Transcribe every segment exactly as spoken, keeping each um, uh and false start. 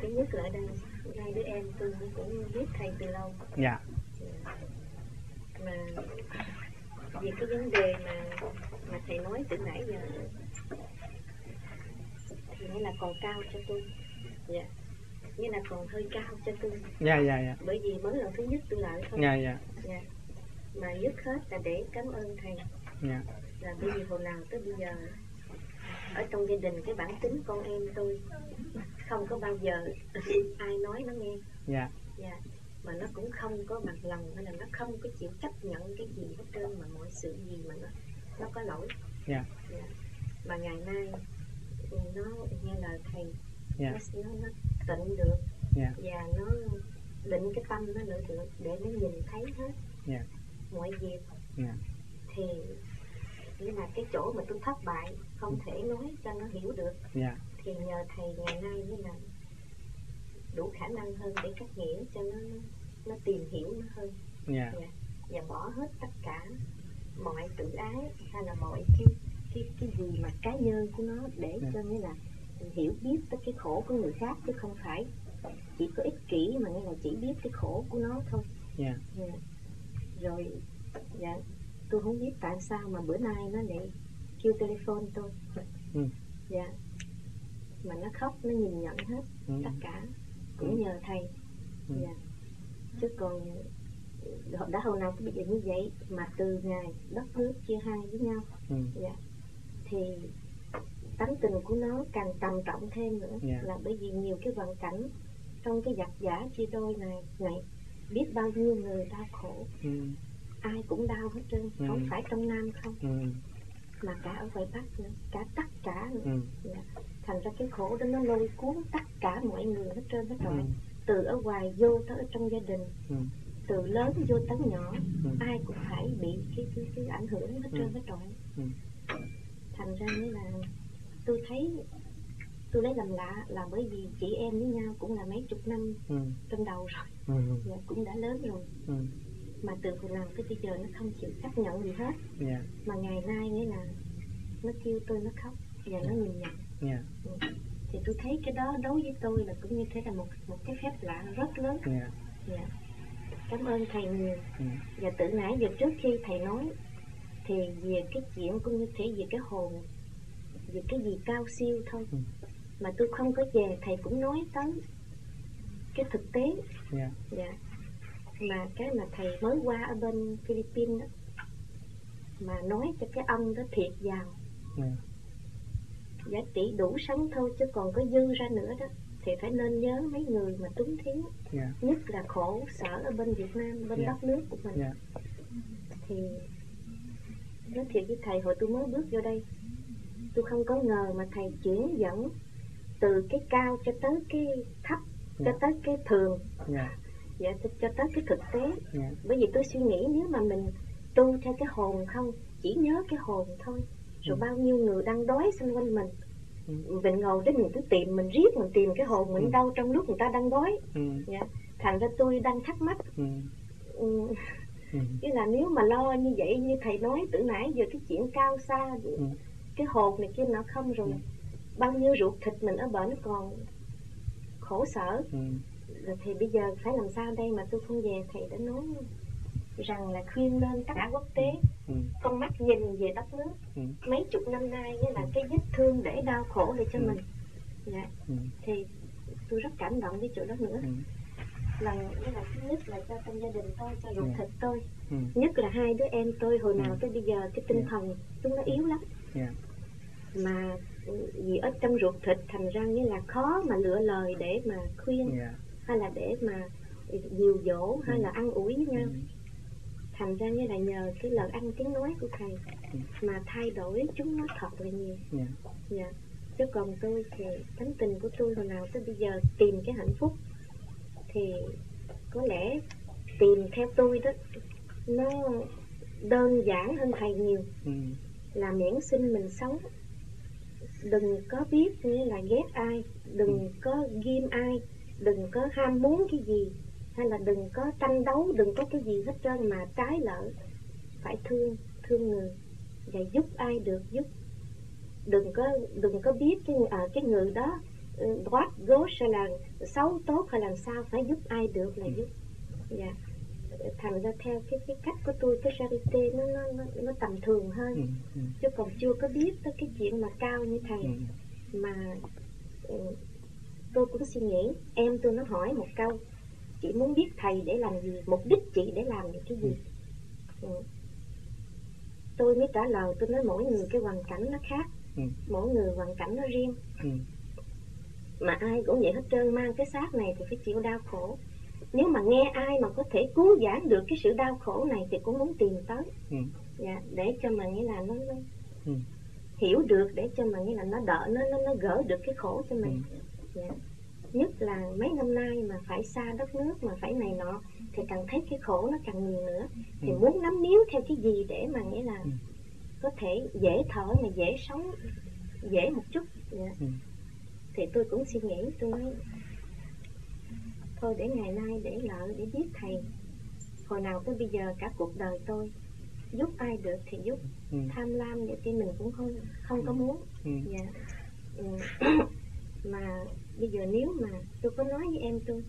thứ nhất là ở đây hai đứa em tôi cũng biết thầy từ lâu. Dạ. Mà về cái vấn đề mà mà thầy nói từ nãy giờ thì nghĩa là còn cao cho tôi. Dạ. Nghĩa là còn hơi cao cho tôi. Dạ dạ dạ. Bởi vì mới lần thứ nhất tôi lại thôi. Dạ dạ. Dạ. Mà nhất hết là để cảm ơn thầy. Dạ. Là bởi vì hồi nào tới bây giờ ở trong gia đình cái bản tính con em tôi không có bao giờ ai nói nó nghe. Dạ. Dạ. Mà nó cũng không có bằng lòng, hay là nó không có chịu chấp nhận cái gì hết trơn, mà mọi sự gì mà nó nó có lỗi. Dạ. Dạ. Mà ngày nay nó nghe lời thầy. Dạ. nó, nó, nó tịnh được. Dạ. Và nó định cái tâm nó nữa được để nó nhìn thấy hết. Dạ. Mọi việc. Dạ. Thì nghĩa là cái chỗ mà tôi thất bại không thể nói cho nó hiểu được. Dạ. Thì nhờ thầy ngày nay mới là đủ khả năng hơn để cắt nghĩa cho nó nó tìm hiểu nó hơn. Dạ. Dạ. Và bỏ hết tất cả mọi tự ái hay là mọi cái cái cái gì mà cá nhân của nó để dạ. cho nghĩa là hiểu biết tới cái khổ của người khác, chứ không phải chỉ có ích kỷ mà nghĩa là chỉ biết cái khổ của nó thôi. Dạ. Dạ. Rồi dạ tôi không biết tại sao mà bữa nay nó lại kêu telephone tôi. Ừ. Dạ. Mà nó khóc, nó nhìn nhận hết. Ừ. Tất cả cũng ừ. nhờ thầy. Ừ. Dạ. Chứ còn đã hồi nào cũng bây giờ như vậy, mà từ ngày đất nước chia hai với nhau. Ừ. Dạ. Thì tánh tình của nó càng trầm trọng thêm nữa. Yeah. Là bởi vì nhiều cái vận cảnh trong cái giặc giả chia đôi này này biết bao nhiêu người đau khổ. Ừ. Ai cũng đau hết trơn. Ừ. Không phải trong Nam không. Ừ. Mà cả ở ngoài Bắc nữa, cả tất cả nữa. Ừ. Yeah. Thành ra cái khổ đó nó lôi cuốn tất cả mọi người hết trơn hết rồi. Ừ. Từ ở ngoài vô tới ở trong gia đình. Ừ. Từ lớn vô tới nhỏ. Ừ. Ai cũng phải bị cái, cái, cái ảnh hưởng hết trơn hết rồi. Ừ. Thành ra mới là tôi thấy tôi lấy làm lạ là bởi vì chị em với nhau cũng là mấy chục năm. Ừ. Trong đầu rồi. Ừ. Dạ, cũng đã lớn rồi. Ừ. Mà từ hồi nào tới bây giờ nó không chịu chấp nhận gì hết. Yeah. Mà ngày nay nghĩa là nó kêu tôi nó khóc và nó nhìn nhận. Yeah. Ừ. Thì tôi thấy cái đó đối với tôi là cũng như thế là một một cái phép lạ rất lớn. Yeah. Yeah. Cảm ơn thầy nhiều. Ừ. Và từ nãy giờ trước khi thầy nói thì về cái chuyện cũng như thế, về cái hồn, về cái gì cao siêu thôi. Ừ. Mà tôi không có về thầy cũng nói tới cái thực tế. Yeah. Dạ. Mà cái mà thầy mới qua ở bên Philippines đó, mà nói cho cái ông đó thiệt giàu. Yeah. Giá trị đủ sống thôi, chứ còn có dư ra nữa đó thì phải nên nhớ mấy người mà túng thiếu. Yeah. Nhất là khổ sở ở bên Việt Nam, bên yeah. đất nước của mình. Yeah. Thì nói thiệt với thầy, hồi tôi mới bước vô đây tôi không có ngờ mà thầy chuyển dẫn từ cái cao cho tới cái thấp. Yeah. Cho tới cái thường. Yeah. Dạ, cho tới cái thực tế. Yeah. Bởi vì tôi suy nghĩ nếu mà mình tu theo cái hồn không, chỉ nhớ cái hồn thôi, rồi ừ. bao nhiêu người đang đói xung quanh mình. Ừ. Mình ngồi đấy mình cứ tìm, mình riết mình tìm cái hồn mình ừ. đâu trong lúc người ta đang đói. Ừ. Dạ. Thành ra tôi đang thắc mắc. Ừ. Ừ. Ừ. Chứ là nếu mà lo như vậy, như thầy nói từ nãy giờ cái chuyện cao xa, ừ. cái hồn này kia nó không rồi. Ừ. Bao nhiêu ruột thịt mình ở bển còn khổ sở. Ừ. Rồi thì bây giờ phải làm sao đây mà tôi không về. Thầy đã nói rằng là khuyên lên tất cả quốc tế. Ừ. Con mắt nhìn về đất nước. Ừ. Mấy chục năm nay nghĩa là ừ. cái vết thương để đau khổ để cho ừ. mình. Dạ. Ừ. Thì tôi rất cảm động cái chỗ đó nữa. Ừ. Lần nghĩa là thứ nhất là cho trong gia đình tôi, cho ruột ừ. thịt tôi. Ừ. Nhất là hai đứa em tôi hồi nào ừ. tới bây giờ cái tinh yeah. thần chúng nó yếu lắm. Yeah. Mà vì ở trong ruột thịt thành ra nghĩa là khó mà lựa lời để mà khuyên. Yeah. Hay là để mà dìu dỗ hay ừ. là ăn ủi với nhau. Ừ. Thành ra như là nhờ cái lời ăn tiếng nói của thầy ừ. mà thay đổi chúng nó thật là nhiều. Yeah. Yeah. Chứ còn tôi thì tánh tình của tôi hồi nào tới bây giờ tìm cái hạnh phúc thì có lẽ tìm theo tôi đó nó đơn giản hơn thầy nhiều. Ừ. Là miễn xin mình sống, đừng có biết như là ghét ai, đừng ừ. có ghim ai, đừng có ham muốn cái gì, hay là đừng có tranh đấu, đừng có cái gì hết trơn, mà trái lợi phải thương thương người và giúp ai được giúp. Đừng có đừng có biết cái à, cái người đó gót gốt hay là xấu tốt hay làm sao, phải giúp ai được là giúp. Dạ. Thành ra theo cái cái cách của tôi, cái charity nó nó nó, nó tầm thường hơn, ừ, ừ. chứ còn chưa có biết tới cái chuyện mà cao như thầy. Ừ. Mà ừ, tôi cũng suy nghĩ, em tôi nó hỏi một câu, chị muốn biết thầy để làm gì, mục đích chị để làm những cái gì. Ừ. Ừ. Tôi mới trả lời, tôi nói mỗi người cái hoàn cảnh nó khác, ừ. mỗi người hoàn cảnh nó riêng, ừ. mà ai cũng vậy hết trơn, mang cái xác này thì phải chịu đau khổ. Nếu mà nghe ai mà có thể cứu giãn được cái sự đau khổ này thì cũng muốn tìm tới, ừ. dạ, để cho mà nghĩa là nó, nó ừ. hiểu được, để cho mà nghĩa là nó đỡ, nó nó nó gỡ được cái khổ cho mình. Ừ. Dạ. Nhất là mấy năm nay mà phải xa đất nước, mà phải này nọ, thì càng thấy cái khổ nó càng nhiều nữa. Thì ừ. muốn nắm níu theo cái gì để mà nghĩa là ừ. có thể dễ thở, mà dễ sống, dễ một chút. Dạ. Ừ. Thì tôi cũng suy nghĩ, tôi nói thôi để ngày nay để lợi, để biết thầy. Hồi nào tới bây giờ cả cuộc đời tôi giúp ai được thì giúp, ừ. tham lam vậy thì mình cũng không không ừ. có muốn. Ừ. Dạ. Ừ. Mà bây giờ nếu mà tôi có nói với em tôi,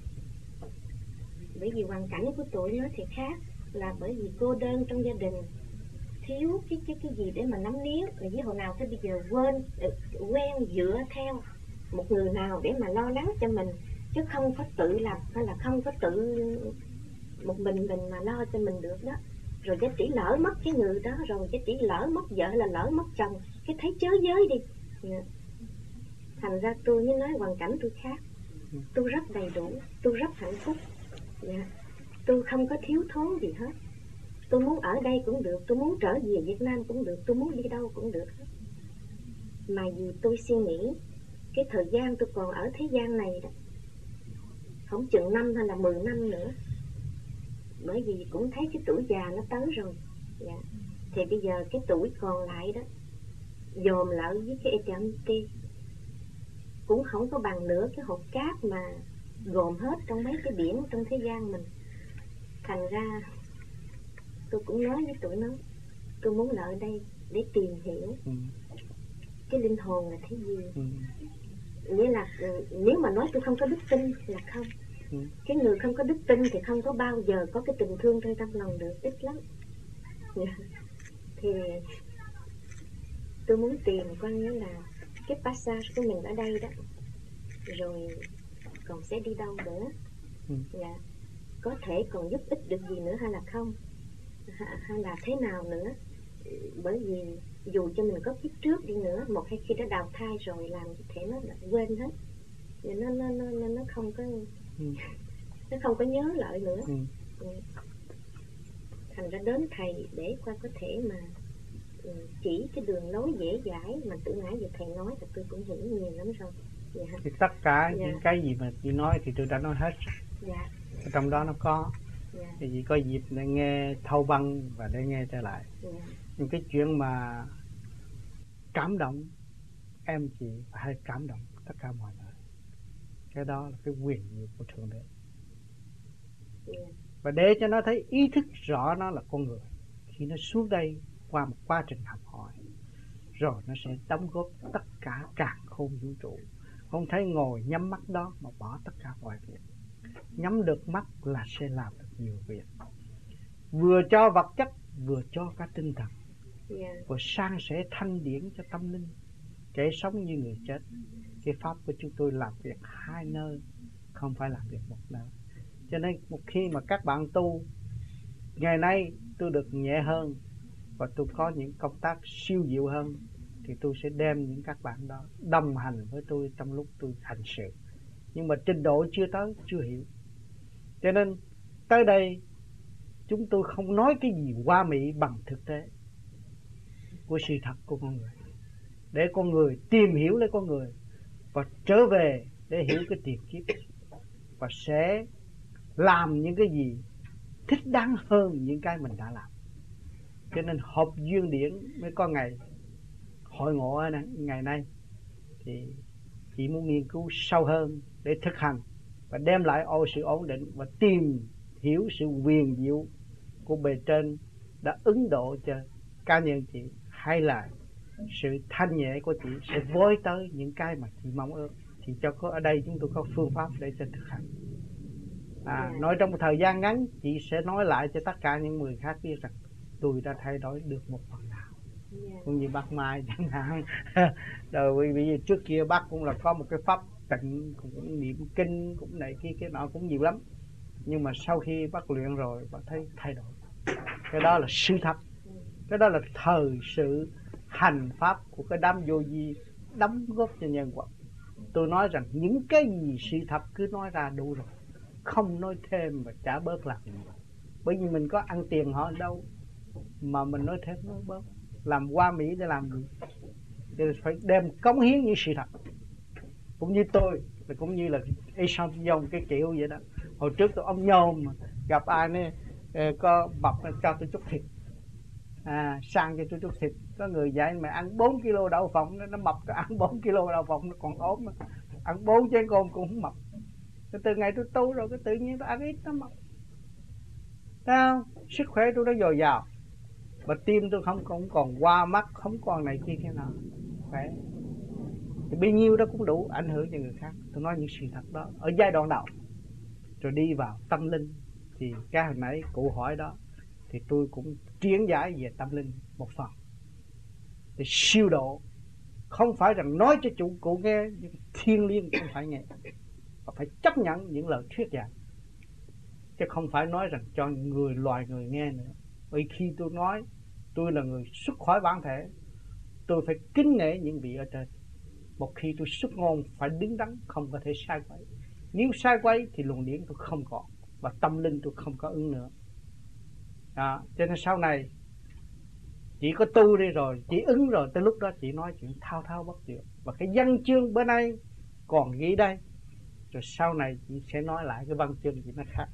bởi vì hoàn cảnh của tụi nó thì khác, là bởi vì cô đơn trong gia đình, thiếu cái cái cái gì để mà nắm níu, rồi với hồi nào tới bây giờ quên quen dựa theo một người nào để mà lo lắng cho mình, chứ không có tự lập, hay là không có tự một mình mình mà lo cho mình được đó. Rồi cái chỉ lỡ mất cái người đó, rồi cái chỉ lỡ mất vợ là lỡ mất chồng, cái thấy chớ giới đi. Yeah. Thành ra tôi mới nói hoàn cảnh tôi khác, tôi rất đầy đủ, tôi rất hạnh phúc. Yeah. Tôi không có thiếu thốn gì hết. Tôi muốn ở đây cũng được, tôi muốn trở về Việt Nam cũng được, tôi muốn đi đâu cũng được hết. Mà vì tôi suy nghĩ cái thời gian tôi còn ở thế gian này đó, không chừng năm hay là mười năm nữa, bởi vì cũng thấy cái tuổi già nó tới rồi. Dạ. Thì bây giờ cái tuổi còn lại đó, dồn lại với cái eternity cũng không có bằng nữa cái hộp cát mà gồm hết trong mấy cái biển trong thế gian mình. Thành ra tôi cũng nói với tụi nó, tôi muốn lại đây để tìm hiểu ừ. cái linh hồn là thế gì. ừ. Nghĩa là nếu mà nói tôi không có đức tin là không. ừ. Cái người không có đức tin thì không có bao giờ có cái tình thương trong tâm lòng được, ít lắm. Thì tôi muốn tìm coi như là cái passage của mình ở đây đó, rồi còn sẽ đi đâu nữa. ừ. Dạ. Có thể còn giúp ích được gì nữa hay là không, hay là thế nào nữa. Bởi vì dù cho mình có kiếp trước đi nữa, một hay khi đã đào thai rồi, làm thể nó quên hết, nó nó nó nó không có ừ. nó không có nhớ lại nữa. ừ. Ừ. Thành ra đến thầy để qua có thể mà chỉ cái đường lối dễ dãi mà từ nãy giờ thầy nói, thì tôi cũng hiểu nhiều lắm rồi. Dạ. Thì tất cả dạ. những cái gì mà chị nói thì tôi đã nói hết. Dạ. Trong đó nó có. Dạ. Thì chỉ có dịp để nghe thâu băng và để nghe trở lại. Dạ. Những cái chuyện mà cảm động em chị hay cảm động tất cả mọi người, cái đó là cái quyền diệu của Thượng Đế. Yeah. Và để cho nó thấy ý thức rõ nó là con người, khi nó xuống đây qua một quá trình học hỏi, rồi nó sẽ đóng góp tất cả càn khôn vũ trụ. Không thấy ngồi nhắm mắt đó mà bỏ tất cả mọi việc. Nhắm được mắt là sẽ làm được nhiều việc, vừa cho vật chất vừa cho cả tinh thần. Yeah. Vừa sang sẻ thanh điển cho tâm linh, kẻ sống như người chết. Cái pháp của chúng tôi làm việc hai nơi, không phải làm việc một nơi. Cho nên một khi mà các bạn tu, ngày nay tôi được nhẹ hơn và tôi có những công tác siêu diệu hơn, thì tôi sẽ đem những các bạn đó đồng hành với tôi trong lúc tôi hành sự. Nhưng mà trình độ chưa tới, chưa hiểu. Cho nên tới đây chúng tôi không nói cái gì hoa mỹ bằng thực tế của sự thật của con người, để con người tìm hiểu lấy con người và trở về để hiểu cái tiền kiếp, và sẽ làm những cái gì thích đáng hơn những cái mình đã làm. Cho nên hợp duyên điển mới có ngày hội ngộ ngày nay. Thì chỉ muốn nghiên cứu sâu hơn để thực hành và đem lại ô sự ổn định, và tìm hiểu sự huyền diệu của bề trên đã ứng độ cho cá nhân chị, hay là sự thanh nhẹ của chị sẽ vối tới những cái mà chị mong ước. thì cho có ở đây chúng tôi có phương pháp để cho thực hành. À, nói trong một thời gian ngắn chị sẽ nói lại cho tất cả những người khác biết rằng tôi đã thay đổi được một phần nào. Yeah. Cũng như bác Mai chẳng hạn. Rồi bây giờ trước kia bác cũng là có một cái pháp tịnh, cũng niệm kinh, cũng này kia cái nọ cũng nhiều lắm. Nhưng mà sau khi bác luyện rồi bác thấy thay đổi. Cái đó là sự thật. Cái đó là thời sự hành pháp của cái đám vô vi đóng góp cho nhân quả. Tôi nói rằng những cái gì sự thật cứ nói ra đủ rồi, không nói thêm và trả bớt làm gì. Bởi vì mình có ăn tiền họ đâu mà mình nói thêm nói bớt. Làm qua Mỹ để làm gì? Thì phải đem cống hiến những sự thật. Cũng như tôi, cũng như là Eshantillon cái kiểu vậy đó. Hồi trước tôi ông nhôm mà gặp ai nè có bọc cho tôi chút thịt, à, sang cho tôi chút thịt. Có người dạy mày ăn bốn ki lô đậu phộng, nó mập, ăn bốn ki lô đậu phộng nó còn ốm mà. Ăn bốn chén cơm cũng không mập. Từ ngày tôi tu rồi cái tự nhiên tôi ăn ít nó mập. Thấy không? Sức khỏe tôi đã dồi dào. Và tim tôi không còn, còn qua mắt, không còn này kia thế nào. Khỏe. Thì bao nhiêu đó cũng đủ ảnh hưởng cho người khác. Tôi nói những sự thật đó ở giai đoạn đầu. Rồi đi vào tâm linh. Thì cái hồi nãy cụ hỏi đó, thì tôi cũng triển giải về tâm linh một phần. Thì siêu độ không phải rằng nói cho chủ cụ nghe, nhưng thiên liêng không phải nghe. Và phải chấp nhận những lời thuyết giảng, chứ không phải nói rằng cho người loài người nghe nữa. Bởi khi tôi nói tôi là người xuất khỏi bản thể, tôi phải kính nể những vị ở trên. Một khi tôi xuất ngôn phải đứng đắn, không có thể sai quấy. Nếu sai quấy thì luồng điển tôi không còn, và tâm linh tôi không có ứng nữa. Đó, cho nên sau này chỉ có tu đi rồi, chỉ ứng rồi, tới lúc đó chỉ nói chuyện thao thao bất tuyệt. Và cái văn chương bữa nay còn ghi đây, rồi sau này chị sẽ nói lại cái văn chương gì nó khác.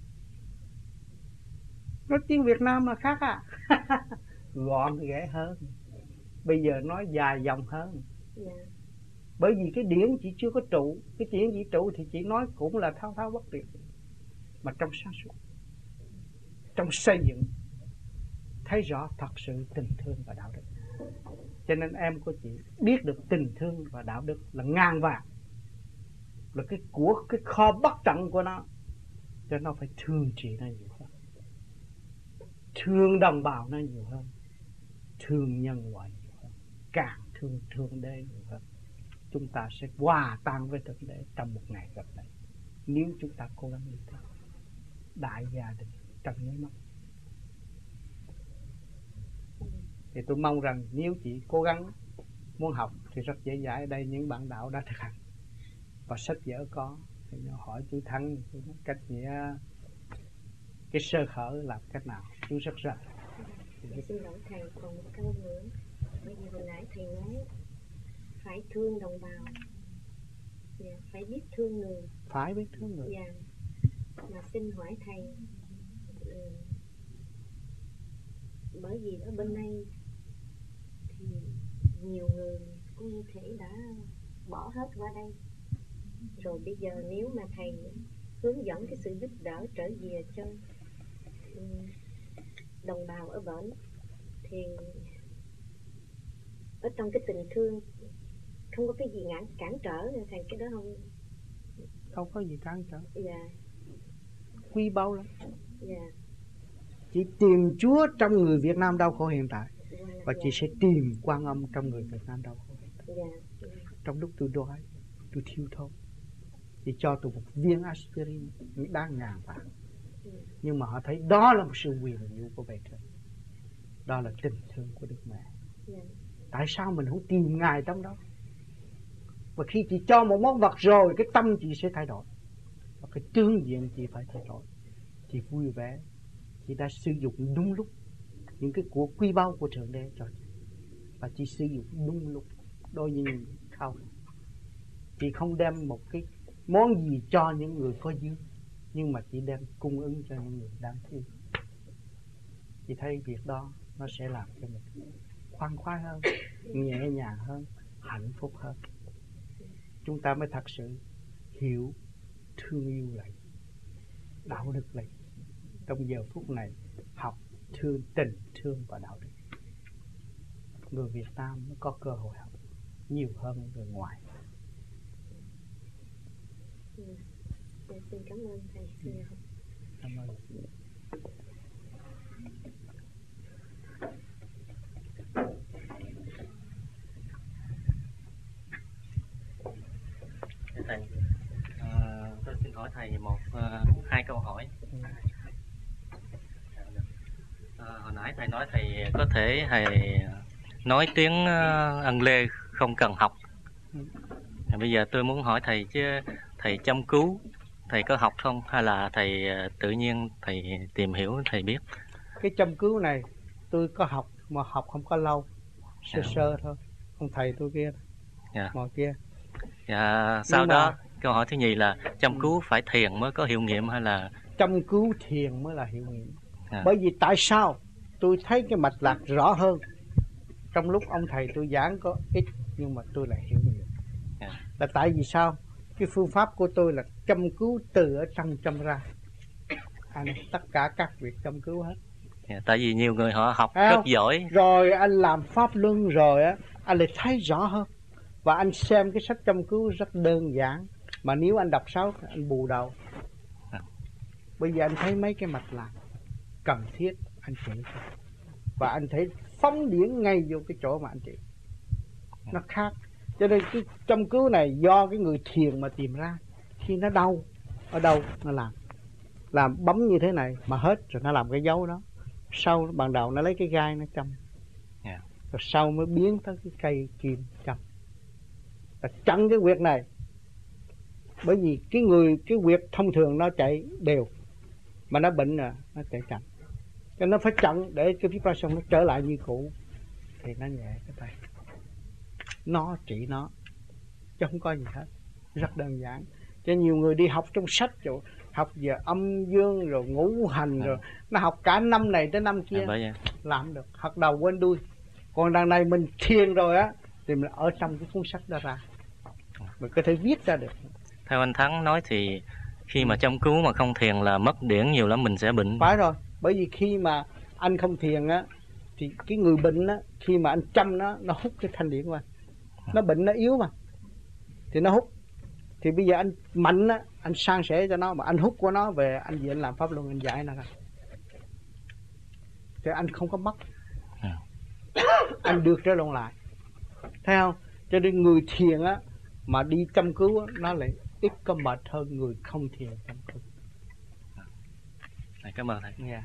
Nói tiếng Việt Nam là khác à. Gọn ghẽ hơn. Bây giờ nói dài dòng hơn. Yeah. Bởi vì cái điển chị chưa có trụ. Cái điển chị trụ thì chị nói cũng là thao thao bất tuyệt, mà trong sáng suốt, trong xây dựng, thấy rõ thật sự tình thương và đạo đức. Cho nên em của chị biết được tình thương và đạo đức là ngàn vàng, là cái của cái kho bất tận của nó. Cho nó phải thương chị nó nhiều hơn, thương đồng bào nó nhiều hơn, thương nhân loại nhiều hơn, càng thương thương đế nhiều hơn. Chúng ta sẽ hòa tan với Thượng Đế trong một ngày gặp lại, nếu chúng ta cố gắng như thế. Đại gia đình trong nháy mắt. Thì tôi mong rằng nếu chị cố gắng muốn học thì rất dễ dãi. Ở đây những bạn đạo đã thực hành và sách vở có, thì hỏi chú Thắng cách nghĩa cái sơ khởi làm cách nào, chú rất rõ. Xin lỗi thầy, còn một câu nữa. Bởi vì hồi nãy thầy nói phải thương đồng bào, dạ, phải biết thương người. Phải biết thương người. Dạ. Mà xin hỏi thầy, ừ, bởi vì ở bên đây thì nhiều người cũng như thể đã bỏ hết qua đây. Rồi bây giờ nếu mà thầy hướng dẫn cái sự giúp đỡ trở về cho um, đồng bào ở bển, thì ở trong cái tình thương không có cái gì ngăn cản trở nữa thầy, cái đó không không có gì cản trở. Dạ. Quý báu lắm. Dạ. Chị tìm Chúa trong người Việt Nam đau khổ hiện tại, và dạ. chị sẽ tìm Quan Âm trong người Việt Nam đau khổ hiện tại. Dạ. Trong lúc tôi đói, tôi thiếu thốn, chị cho tôi một viên aspirin đáng ngàn vàng. dạ. Nhưng mà họ thấy đó là một sự quyền diệu của bề trên, đó là tình thương của Đức Mẹ. dạ. Tại sao mình không tìm Ngài trong đó? Và khi chị cho một món vật rồi, cái tâm chị sẽ thay đổi, và cái tướng diện chị phải thay đổi. Chị vui vẻ, chị đã sử dụng đúng lúc những cái của quý báu của Thượng Đế cho chị, và chị sử dụng đúng lúc đối với những khao khát. Chị không đem một cái món gì cho những người có dư, nhưng mà chị đem cung ứng cho những người đang thiếu. Chị thấy việc đó nó sẽ làm cho mình khoan khoái hơn, nhẹ nhàng hơn, hạnh phúc hơn. Chúng ta mới thật sự hiểu thương yêu là gì, đạo đức là gì. Trong giờ phút này học thương, tình thương và đạo đức, người Việt Nam mới có cơ hội học nhiều hơn người ngoài. Ừ. Xin cảm ơn thầy. Ừ. Cảm ơn. Thầy, à, tôi xin hỏi thầy một uh, hai câu hỏi. Ừ. À, hồi nãy thầy nói thầy có thể thầy nói tiếng uh, Ân Lê không cần học. Ừ. À, bây giờ tôi muốn hỏi thầy chứ thầy chăm cứu thầy có học không hay là thầy uh, tự nhiên thầy tìm hiểu thầy biết? Cái chăm cứu này tôi có học mà học không có lâu, sơ yeah. sơ thôi. Ông thầy tôi kia, yeah. Ngồi kia. Dạ, sau mà, đó câu hỏi thứ nhì là chăm cứu ừ. phải thiền mới có hiệu nghiệm hay là chăm cứu thiền mới là hiệu nghiệm? À. Bởi vì tại sao tôi thấy cái mạch lạc rõ hơn. Trong lúc ông thầy tôi giảng có ít nhưng mà tôi lại hiểu nhiều. À. Là tại vì sao? Cái phương pháp của tôi là chăm cứu từ ở trong chăm ra. Anh tất cả các việc chăm cứu hết. À, tại vì nhiều người họ học à, rất giỏi. Rồi anh làm pháp luân rồi á, anh lại thấy rõ hơn. Và anh xem cái sách chăm cứu rất đơn giản. Mà nếu anh đọc sáu anh bù đầu. À. Bây giờ anh thấy mấy cái mạch lạc cần thiết anh chỉ. Và anh thấy phóng điển ngay vô cái chỗ mà anh chỉ. Nó khác. Cho nên cái chăm cứu này do cái người thiền mà tìm ra. Khi nó đau, ở đâu nó làm. Làm bấm như thế này mà hết rồi nó làm cái dấu đó. Sau ban đầu nó lấy cái gai nó châm. Yeah. Rồi sau mới biến tới cái cây kim châm. Và chặn cái huyệt này. Bởi vì cái người cái huyệt thông thường nó chạy đều. Mà nó bệnh rồi nó chạy chậm. Cho nó phải chặn để cái vibration nó trở lại như cũ. Thì nó nhẹ cái tay. Nó trị nó. Chứ không có gì hết. Rất đơn giản. Cho nhiều người đi học trong sách rồi, học về âm dương rồi ngũ hành à. Rồi nó học cả năm này tới năm kia à, làm được. Học đầu quên đuôi. Còn đằng này mình thiền rồi á thì mình ở trong cái cuốn sách đó ra. Mình có thể viết ra được. Theo anh Thắng nói thì khi mà chăm cứu mà không thiền là mất điển nhiều lắm, mình sẽ bệnh. Phải rồi. Bởi vì khi mà anh không thiền á thì cái người bệnh á, khi mà anh chăm nó, nó hút cái thanh điển qua. Nó bệnh nó yếu mà. Thì nó hút. Thì bây giờ anh mạnh á, anh san sẻ cho nó mà anh hút của nó về, anh về anh làm pháp luân anh giải nó ra. Thì anh không có mất. À. Anh được trở lộn lại. Thấy không? Cho nên người thiền á mà đi chăm cứu á, nó lại ít có mệt hơn người không thiền chăm cứu. À. Cảm ơn thầy. Yeah.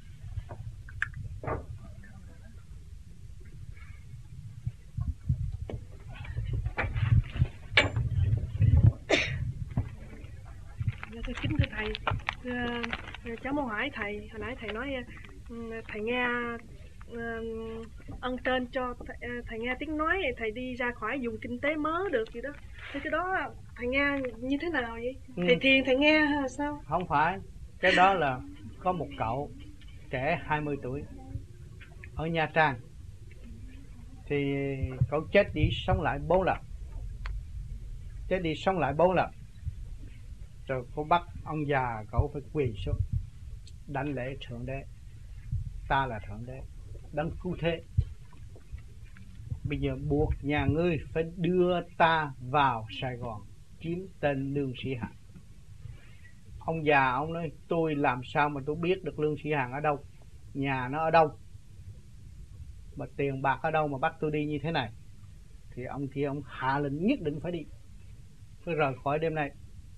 Tôi kính thưa thầy, uh, cháu muốn hỏi thầy, hồi nãy thầy nói uh, thầy nghe uh, ân trên cho thầy, uh, thầy nghe tiếng nói, thầy đi ra khỏi vùng kinh tế mớ được gì đó. Thế cái đó thầy nghe như thế nào vậy? Ừ. Thầy thiền thầy nghe hay sao? Không phải, cái đó là có một cậu trẻ hai mươi tuổi ở Nha Trang. Thì cậu chết đi sống lại bốn lần. Chết đi sống lại bốn lần. Rồi cô bắt ông già cậu phải quỳ xuống đảnh lễ Thượng Đế. Ta là Thượng Đế, đấng cứu thế. Bây giờ buộc nhà ngươi phải đưa ta vào Sài Gòn kiếm tên Lương Sĩ Hằng. Ông già ông nói tôi làm sao mà tôi biết được Lương Sĩ Hằng ở đâu, nhà nó ở đâu, mà tiền bạc ở đâu mà bắt tôi đi như thế này. Thì ông kia ông hạ lệnh nhất định phải đi, phải rời khỏi đêm nay.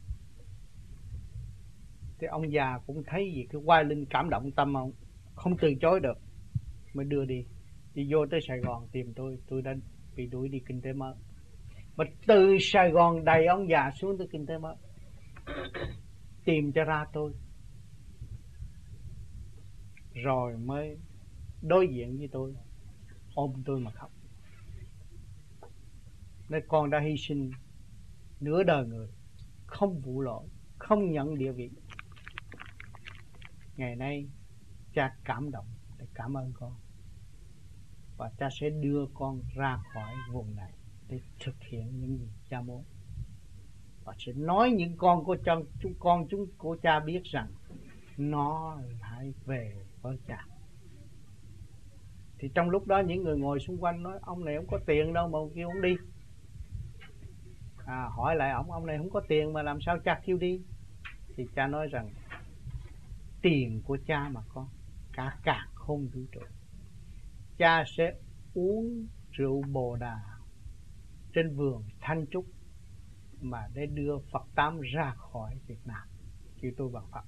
Thì ông già cũng thấy gì cái oai linh cảm động tâm ông, không từ chối được, mới đưa đi. Đi vô tới Sài Gòn tìm tôi, tôi đã bị đuổi đi kinh tế mới. Mà từ Sài Gòn đầy ông già xuống tới kinh tế mới, tìm cho ra tôi. Rồi mới đối diện với tôi, ôm tôi mà khóc. Nên con đã hy sinh nửa đời người, không vụ lỗi, không nhận địa vị. Ngày nay cha cảm động để cảm ơn con, và cha sẽ đưa con ra khỏi vùng này để thực hiện những gì cha muốn, và sẽ nói những con của cha, chúng con chúng của cha biết rằng nó lại về với cha. Thì trong lúc đó những người ngồi xung quanh nói ông này không có tiền đâu mà ông kia không đi. À, hỏi lại ông, ông này không có tiền mà làm sao cha kêu đi? Thì cha nói rằng tiền của cha mà con, cả càn khôn vũ trụ, cha sẽ uống rượu bồ đà trên vườn Thanh Trúc mà để đưa Phật Tám ra khỏi Việt Nam, kêu tôi bằng Phật.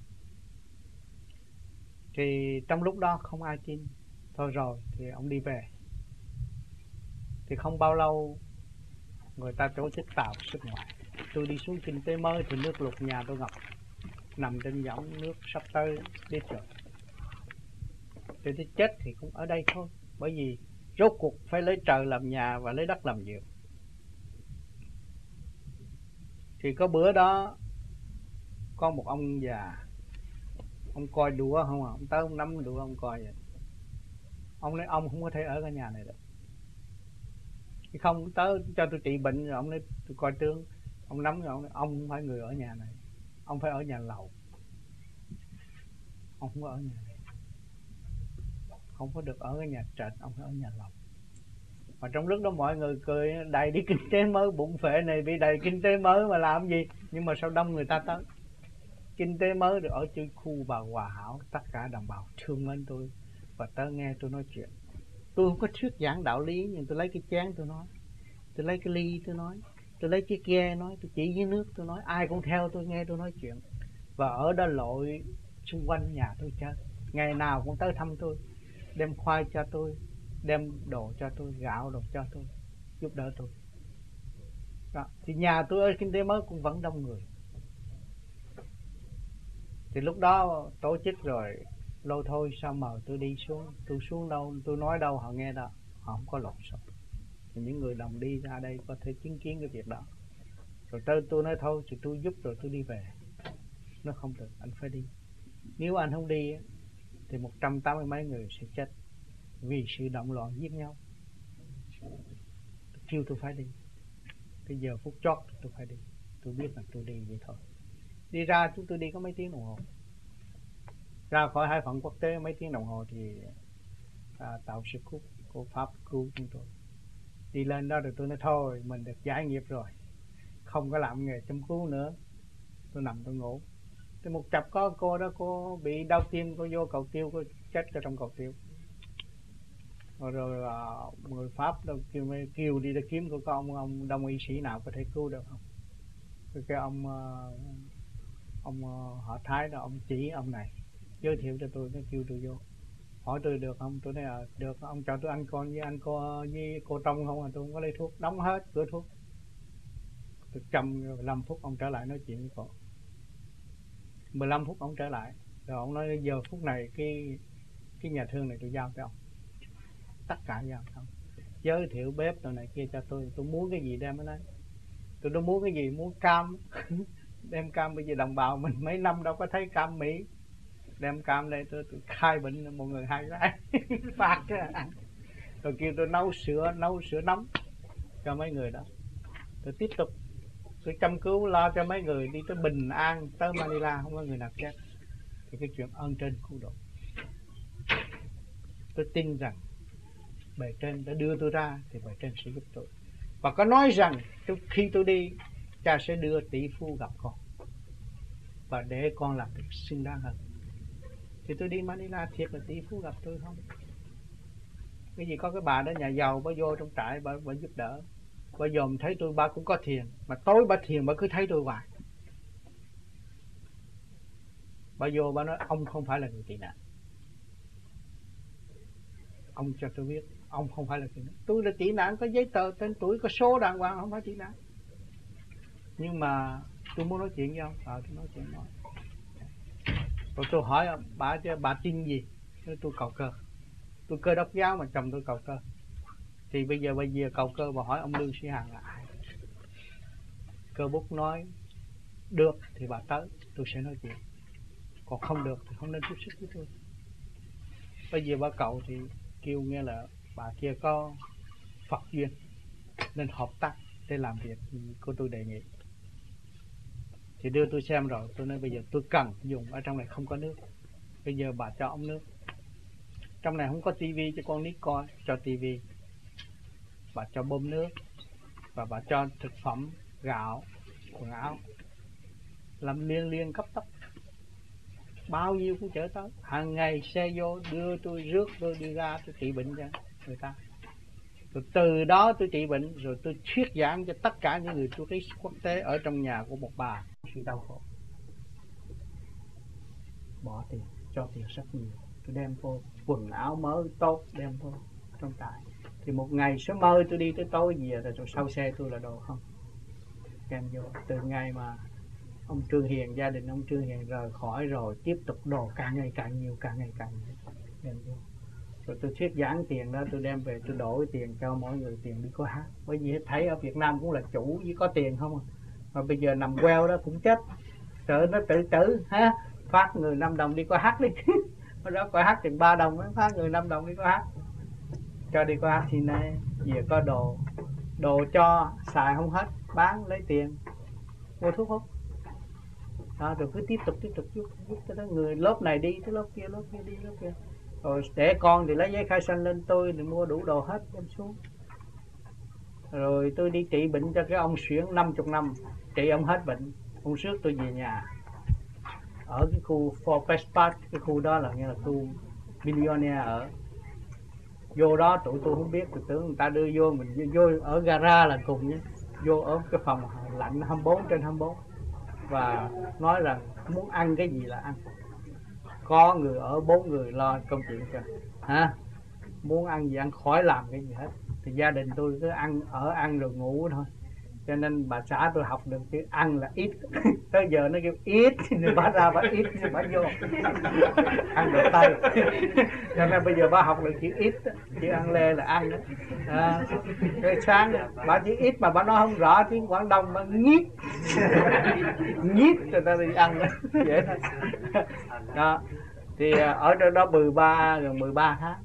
Thì trong lúc đó không ai tin. Thôi rồi thì ông đi về. Thì không bao lâu người ta tổ chức tàu xuất ngoại. Tôi đi xuống Kinh Tế Mới thì nước lụt, nhà tôi ngập, nằm trên dòng nước sắp tới đi rồi. Thì tôi chết thì cũng ở đây thôi. Bởi vì rốt cuộc phải lấy trời làm nhà và lấy đất làm giường. Thì có bữa đó có một ông già, ông coi đùa không à, ông tới ông nắm đùa ông coi vậy. Ông nói ông không có thể ở cái nhà này được. Thì không tới cho tôi trị bệnh rồi ông nói tôi coi tướng, ông nắm rồi ông nói ông không phải người ở nhà này, ông phải ở nhà lầu. Ông không có ở nhà này, không có được ở cái nhà trệt, ông phải ở nhà lầu. Mà trong lúc đó mọi người cười đầy đi Kinh Tế Mới, bụng phệ này bị đầy Kinh Tế Mới mà làm gì. Nhưng mà sao đông người ta tới Kinh Tế Mới được ở trên khu bà Hòa Hảo, tất cả đồng bào thương mến tôi và tới nghe tôi nói chuyện. Tôi không có thuyết giảng đạo lý, nhưng tôi lấy cái chén tôi nói, tôi lấy cái ly tôi nói, tôi lấy cái ghe nói, tôi chỉ với nước tôi nói, ai cũng theo tôi nghe tôi nói chuyện. Và ở đó lội xung quanh nhà tôi chơi, ngày nào cũng tới thăm tôi, đem khoai cho tôi, đem đồ cho tôi, gạo đồ cho tôi, giúp đỡ tôi. Đó. Thì nhà tôi ở Kinh Tế Mới cũng vẫn đông người. Thì lúc đó tổ chức rồi, lâu thôi sao mời tôi đi xuống. Tôi xuống đâu, tôi nói đâu họ nghe đó, họ không có lộn xộn. Thì những người đồng đi ra đây có thể chứng kiến cái việc đó. Rồi tôi, tôi nói thôi thì tôi giúp rồi tôi đi về. Nó không được, anh phải đi. Nếu anh không đi thì một trăm tám mươi mấy người sẽ chết vì sự động loạn giết nhau. Tôi kêu tôi phải đi. Cái giờ phút chót tôi phải đi. Tôi biết là tôi đi vậy thôi. Đi ra chúng tôi đi có mấy tiếng đồng hồ. Ra khỏi hải phận quốc tế mấy tiếng đồng hồ thì à, tàu sự cứu của Pháp cứu chúng tôi. Đi lên đó rồi tôi nói thôi mình được giải nghiệp rồi, không có làm nghề chăm cứu nữa. Tôi nằm tôi ngủ. Thì một chập có cô đó, cô bị đau tim, cô vô cầu tiêu, cô chết ở trong cầu tiêu. Rồi, rồi uh, người Pháp đâu kêu, kêu đi để kiếm của con ông đông y sĩ nào có thể cứu được không. Rồi cái ông uh, ông uh, họ Thái đó, ông chỉ ông này giới thiệu cho tôi, nó kêu tôi vô. Hỏi tôi được không, tôi nói à, được, ông cho tôi ăn con với anh cô với cô Trong không à, tôi không có lấy thuốc, đóng hết cửa thuốc. Tôi chăm mười lăm phút ông trở lại nói chuyện với cô. mười lăm phút ông trở lại, rồi ông nói giờ phút này cái cái nhà thương này tôi giao cho ông, tất cả giao cho ông, giới thiệu bếp đồ này kia cho tôi, tôi muốn cái gì đem ở đây. Tôi đâu muốn cái gì, muốn cam đem cam, bây giờ đồng bào mình mấy năm đâu có thấy cam Mỹ, đem cam đây tôi, tôi khai bệnh một người hai cái phạt chứ ăn. Rồi kêu tôi nấu sữa, nấu sữa nóng cho mấy người đó. Tôi tiếp tục tôi chăm cứu lo cho mấy người đi tới bình an, tới Manila không có người nào chết. Thì cái chuyện ơn trên cứu độ, tôi tin rằng bề trên đã đưa tôi ra thì bề trên sẽ giúp tôi. Và có nói rằng khi tôi đi, cha sẽ đưa tỷ phú gặp con và để con làm được xứng đáng hơn. Thì tôi đi Manila thiệt là tỷ phú gặp tôi không? Cái gì có cái bà đó nhà giàu, bà vô trong trại, bà, bà giúp đỡ. Bà dòm thấy tôi, bà cũng có thiền, mà tối bà thiền bà cứ thấy tôi hoài. Bà vô bà nói ông không phải là người tị nạn. Ông cho tôi biết ông không phải là tị nạn. Tôi là tị nạn, có giấy tờ tên tuổi, có số đàng hoàng, không phải tị nạn. Nhưng mà tôi muốn nói chuyện với ông. Ờ tôi nói chuyện nói. Rồi tôi hỏi bà chứ bà tin gì? Tôi cầu cơ. Tôi Cơ Đốc giáo mà chồng tôi cầu cơ. Thì bây giờ bây giờ cầu cơ bà hỏi ông Lương Sĩ Hằng là ai? Cơ Bút nói được thì bà tới, tôi sẽ nói chuyện. Còn không được thì không nên tiếp xúc với tôi. Bây giờ bà cầu thì kêu nghe là bà kia có Phật duyên nên hợp tác để làm việc của tôi đề nghị. Thì đưa tôi xem rồi, tôi nói bây giờ tôi cần dùng, ở trong này không có nước, bây giờ bà cho ống nước. Trong này không có tivi cho con nít coi, cho tivi. Bà cho bơm nước và bà cho thực phẩm gạo, quần áo, làm liên liên cấp tốc, bao nhiêu cũng chở tới, hàng ngày xe vô đưa tôi rước tôi đi ra tôi trị bệnh cho người ta. Rồi từ đó tôi trị bệnh, rồi tôi thuyết giảng cho tất cả những người tourist quốc tế ở trong nhà của một bà sự đau khổ. Bỏ tiền, cho tiền rất nhiều, tôi đem vô quần áo mới tốt đem vô trong trại. Thì một ngày sớm mơ tôi đi tới tối về rồi sau xe tôi là đồ không đem vô. Từ ngày mà ông Trương Hiền, gia đình ông Trương Hiền rời khỏi rồi, tiếp tục đồ càng ngày càng nhiều, càng ngày càng nhiều đem vô. Rồi tôi thuyết giảng tiền đó tôi đem về tôi đổi tiền cho mỗi người tiền đi có hát. Bởi vì thấy ở Việt Nam cũng là chủ với có tiền không à. Mà bây giờ nằm queo đó cũng chết, sợ nó tự tử ha, phát người năm đồng đi có hát đi. Ở đó có hát tiền ba đồng mới phát người năm đồng đi có hát, cho đi có hát thì này về có đồ đồ cho xài không hết, bán lấy tiền mua thuốc hút đó, rồi cứ tiếp tục tiếp tục giúp giúp tới người lớp này đi tới lớp kia, lớp kia đi lớp kia. Rồi để con thì lấy giấy khai sinh lên tôi thì mua đủ đồ hết đem xuống. Rồi tôi đi trị bệnh cho cái ông xuyển năm mươi năm, trị ông hết bệnh, ông rước tôi về nhà ở cái khu Forest Park. Cái khu đó là như là khu billionaire ở. Vô đó tụi tôi không biết, tôi tưởng người ta đưa vô, mình vô ở gara là cùng nhé, vô ở cái phòng lạnh hai mươi bốn trên hai mươi bốn và nói rằng muốn ăn cái gì là ăn, có người ở bốn người lo công chuyện cho hả, muốn ăn gì ăn, khỏi làm cái gì hết. Thì gia đình tôi cứ ăn ở ăn rồi ngủ thôi, cho nên bà xã tôi học được chữ ăn là ít. Tới giờ nó kêu ít thì bà ra bà ít thì bà vô ăn được tay. Cho nên bây giờ bà học được chữ ít, chữ ăn lê là ăn đó. À, cái sáng bà chữ ít mà bà nói không rõ tiếng Quảng Đông bà nhiết nhiết cho ta đi ăn đó. Vậy thôi. Đó thì ở đó đó mười ba gần mười ba tháng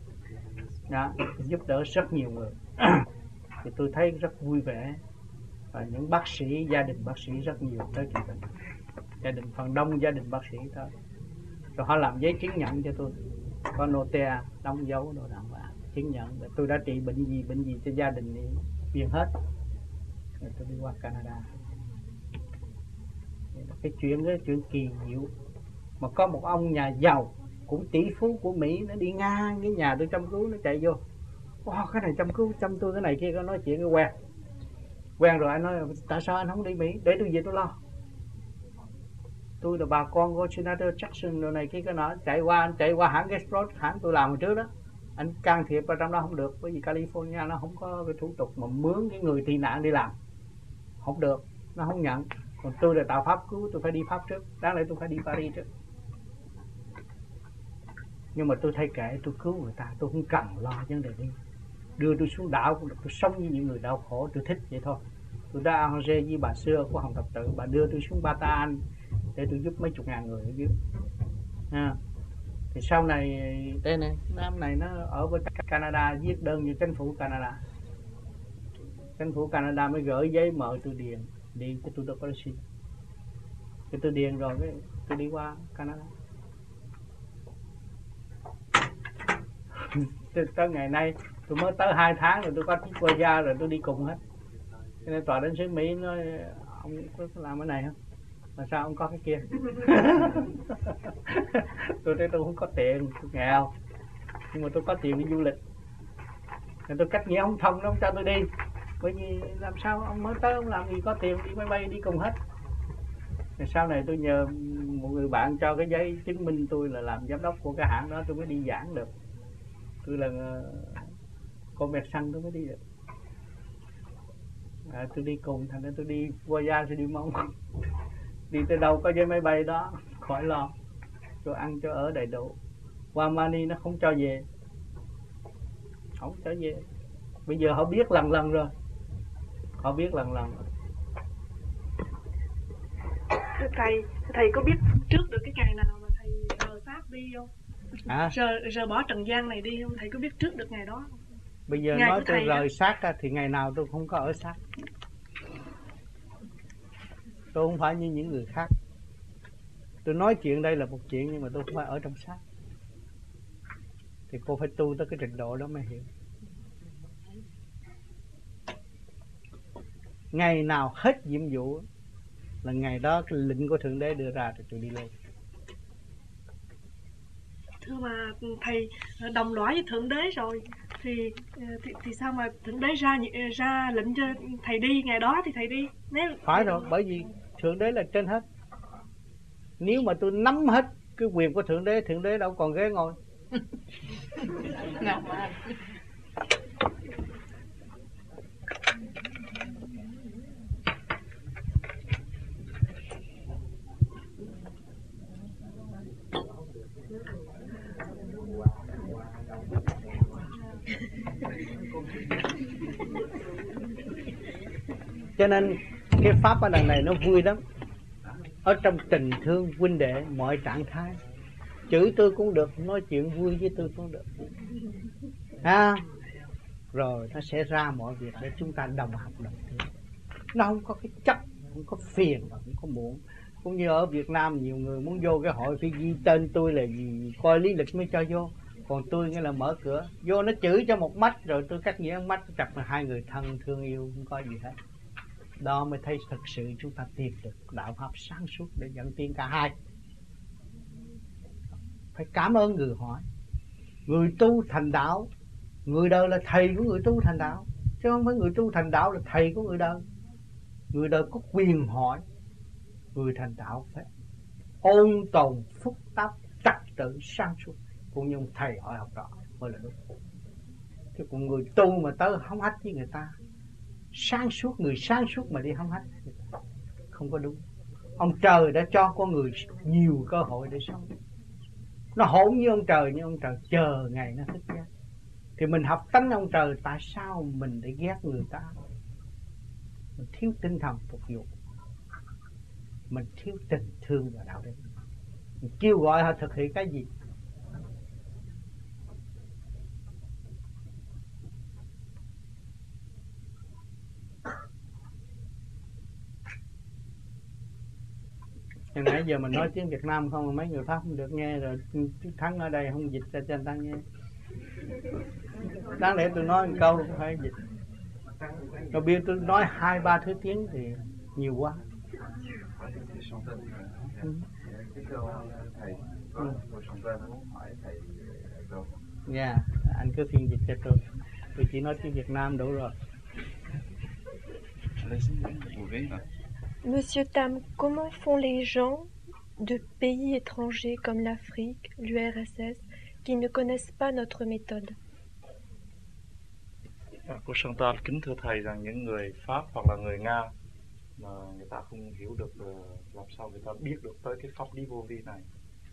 đó, giúp đỡ rất nhiều người. Thì tôi thấy rất vui vẻ. Và những bác sĩ, gia đình bác sĩ rất nhiều tới trị bệnh, gia đình phần đông gia đình bác sĩ tới. Rồi họ làm giấy chứng nhận cho tôi, có note đóng dấu đồ đàng hoàng, chứng nhận là tôi đã trị bệnh gì bệnh gì cho gia đình thì biên hết. Rồi tôi đi qua Canada. Cái chuyện đó chuyện kỳ diệu. Mà có một ông nhà giàu cũng tỷ phú của Mỹ, nó đi ngang cái nhà tôi chăm cứu, nó chạy vô, oh, cái này chăm cứu chăm tôi cái này kia, có nói chuyện cái quen quen rồi. Anh nói tại sao anh không đi Mỹ, để tôi về tôi lo, tôi là bà con của Senator Jackson rồi này kia cái nọ. Chạy qua anh chạy qua hãng Gaspros, hãng tôi làm hồi trước đó, anh can thiệp vào trong đó không được, bởi vì California nó không có cái thủ tục mà mướn cái người tị nạn đi làm, không được, nó không nhận. Còn tôi là tạo pháp cứu, tôi phải đi Pháp trước, đáng lẽ tôi phải đi Paris trước. Nhưng mà tôi thấy kệ, tôi cứu người ta, tôi không cần lo vấn đề đi. Đưa tôi xuống đảo cũng được, tôi sống với những người đau khổ, tôi thích vậy thôi. Tôi đã arrange với bà xưa của Hồng Thập Tự, bà đưa tôi xuống Bata Anh để tôi giúp mấy chục ngàn người ở dưới. À, thì sau này đây này, năm này nó ở bên Canada viết đơn cho chính phủ Canada. Chính phủ Canada mới gửi giấy mời tôi điền đi cho tôi được có xin. Thì tôi điền rồi cái tôi đi qua Canada. Tới ngày nay tôi mới tới hai tháng rồi tôi có chiếc visa rồi tôi đi cùng hết. Cho nên tòa lãnh sứ Mỹ nói ông có làm cái này không? Mà sao ông có cái kia? Tôi thấy tôi không có tiền, tôi nghèo, nhưng mà tôi có tiền đi du lịch. Nên tôi cách nghĩa không thông nó không cho tôi đi. Bởi vì làm sao ông mới tới ông làm gì có tiền đi máy bay đi cùng hết. Rồi sau này tôi nhờ một người bạn cho cái giấy chứng minh tôi là làm giám đốc của cái hãng đó, tôi mới đi giảng được. Tôi là con mẹt xăng tôi mới đi được. À, tôi đi cùng, thành ra tôi đi qua gia tôi đi mong. Đi tới đâu có giấy máy bay đó, khỏi lo, cho ăn cho ở đầy đủ. Qua Mani nó không cho về, không cho về. Bây giờ họ biết lần lần rồi, họ biết lần lần rồi. Thầy, thầy có biết trước được cái ngày nào mà thầy rời Pháp đi không? À? Rời, rời bỏ trần gian này đi không? Thầy có biết trước được ngày đó không? Bây giờ ngày nói tôi rời đó. xác thì ngày nào tôi không có ở xác. Tôi không phải như những người khác. Tôi nói chuyện đây là một chuyện nhưng mà tôi không phải ở trong xác. Thì cô phải tu tới cái trình độ đó mới hiểu. Ngày nào hết nhiệm vụ là ngày đó cái lệnh của Thượng Đế đưa ra thì tôi đi lên. Thưa mà thầy đồng lõa với Thượng Đế rồi thì, thì thì sao mà Thượng Đế ra ra lệnh cho thầy đi ngày đó thì thầy đi? Nếu phải rồi, bởi vì Thượng Đế là trên hết. Nếu mà tôi nắm hết cái quyền của Thượng Đế, Thượng Đế đâu còn ghế ngồi. Cho nên cái pháp ở đằng này nó vui lắm. Ở trong tình thương huynh đệ mọi trạng thái, chửi tôi cũng được, nói chuyện vui với tôi cũng được, à, rồi nó sẽ ra mọi việc để chúng ta đồng học đồng thương. Nó không có cái chấp, không có phiền, không có muộn. Cũng như ở Việt Nam nhiều người muốn vô cái hội phải ghi tên tôi là gì, coi lý lịch mới cho vô. Còn tôi nghĩa là mở cửa vô, nó chửi cho một mắt rồi tôi cắt nghĩa mắt, chặt là hai người thân thương yêu, không có gì hết. Đó mới thấy thật sự chúng ta tìm được đạo pháp sáng suốt để dẫn tiến cả hai. Phải cảm ơn người hỏi. Người tu thành đạo, người đời là thầy của người tu thành đạo, chứ không phải người tu thành đạo là thầy của người đời. Người đời có quyền hỏi, người thành đạo phải ôn tồn phúc tắc trật tự sáng suốt, cũng như thầy hỏi học trò mới là đúng. Chứ còn người tu mà tới hóng hách với người ta, sáng suốt, người sáng suốt mà đi hóng hách không có đúng. Ông trời đã cho con người nhiều cơ hội để sống. Nó hỗn như ông trời, nhưng ông trời chờ ngày nó thức giấc. Thì mình học tánh ông trời, tại sao mình để ghét người ta? Mình thiếu tinh thần phục vụ, mình thiếu tình thương và đạo đức. Mình kêu gọi họ thực hiện cái gì? Hồi nãy giờ mình nói tiếng Việt Nam không, mấy người Pháp không được nghe, rồi Thắng ở đây không dịch ra cho người ta nghe. Đáng lẽ tôi nói một câu cũng phải dịch. Rồi bây giờ tôi nói hai ba thứ tiếng thì nhiều quá. Ừ. Dạ, yeah, anh cứ phiên dịch cho tôi. Tôi chỉ nói tiếng Việt Nam đủ rồi. Monsieur Tam, comment font les gens de pays étrangers comme l'Afrique, l'U R S S, qui ne connaissent pas notre méthode? Cô Chantal, kính thưa thầy rằng những người Pháp hoặc là người Nga mà người ta không hiểu được làm sao người ta biết được tới cái pháp lý vô vi này?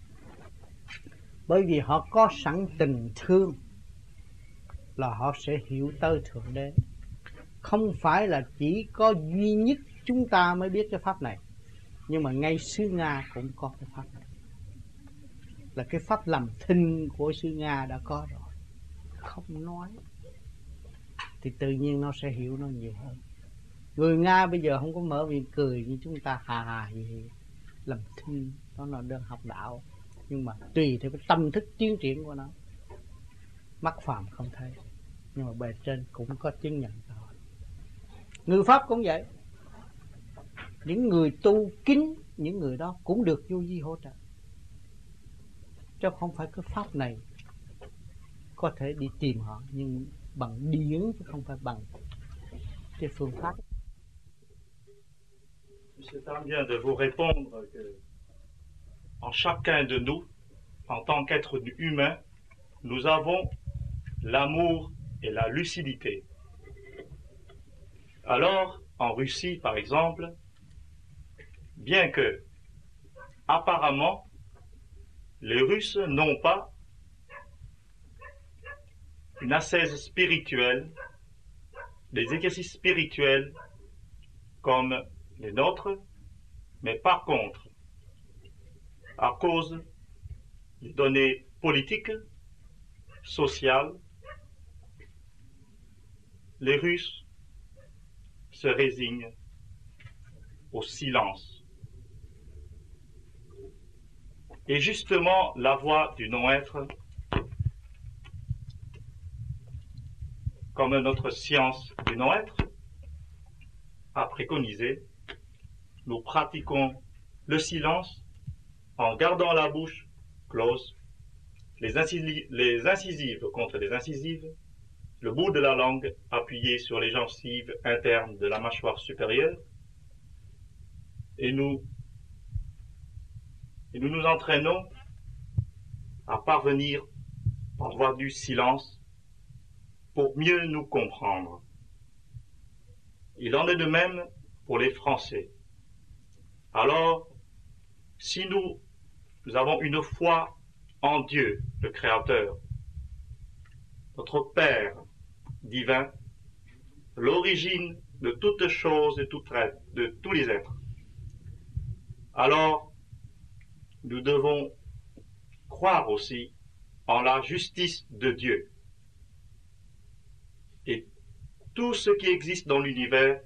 Bởi vì họ có sẵn tình thương là họ sẽ hiểu tới Thượng Đế. Không phải là chỉ có duy nhất chúng ta mới biết cái pháp này, nhưng mà ngay xứ Nga cũng có cái pháp này. Là cái pháp làm thinh của xứ Nga đã có rồi, không nói thì tự nhiên nó sẽ hiểu nó nhiều hơn. Người Nga bây giờ không có mở miệng cười như chúng ta hà hà gì làm thinh, đó là đơn học đạo, nhưng mà tùy theo cái tâm thức tiến triển của nó. Mắt phàm không thấy, nhưng mà bề trên cũng có chứng nhận cho họ. Người Pháp cũng vậy. Những người tu kính, những người đó cũng được vô vi hỗ trợ, chứ không phải cái pháp này có thể đi tìm họ, nhưng bằng điển chứ không phải bằng cái phương pháp. Monsieur Tam vient de vous répondre que en chacun de nous, en tant qu'être humain, nous avons l'amour et la lucidité. Alors, en Russie, par exemple, bien que, apparemment, les Russes n'ont pas une ascèse spirituelle, des exercices spirituels comme les nôtres, mais par contre, à cause des données politiques, sociales, les Russes se résignent au silence. Et justement, la voix du non-être, comme notre science du non-être, a préconisé, nous pratiquons le silence en gardant la bouche close, les, incisi les incisives contre les incisives, le bout de la langue appuyé sur les gencives internes de la mâchoire supérieure, et nous, et nous nous entraînons à parvenir en voie du silence pour mieux nous comprendre. Il en est de même pour les Français. Alors, si nous, nous avons une foi en Dieu, le Créateur, notre Père divin, l'origine de toutes choses et de tous les êtres, alors nous devons croire aussi en la justice de Dieu. Et tout ce qui existe dans l'univers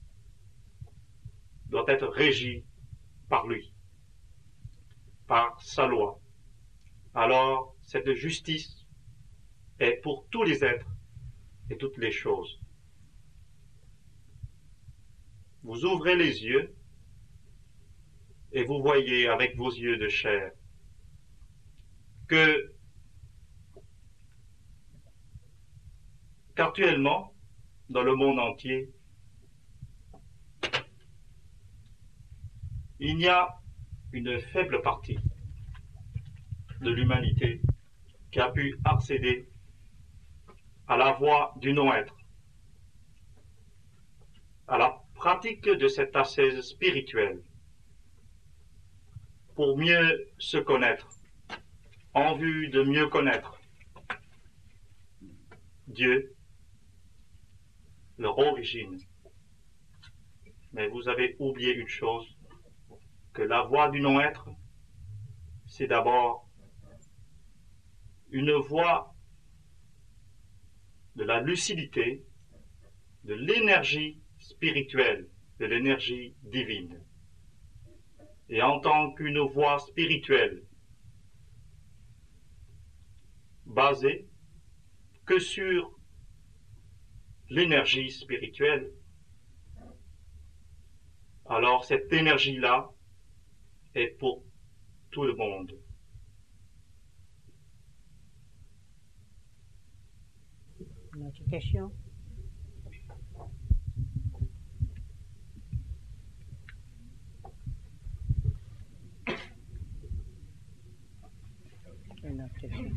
doit être régi par lui, par sa loi. Alors, cette justice est pour tous les êtres et toutes les choses. Vous ouvrez les yeux et vous voyez avec vos yeux de chair que qu'actuellement, dans le monde entier, il y a une faible partie de l'humanité qui a pu accéder à la voie du non-être, à la pratique de cette ascèse spirituelle, pour mieux se connaître, en vue de mieux connaître Dieu, leur origine. Mais vous avez oublié une chose, que la voie du non-être, c'est d'abord une voie de la lucidité, de l'énergie spirituelle, de l'énergie divine. Et en tant qu'une voie spirituelle basée que sur l'énergie spirituelle, alors cette énergie-là est pour tout le monde. Une autre question? Une autre question.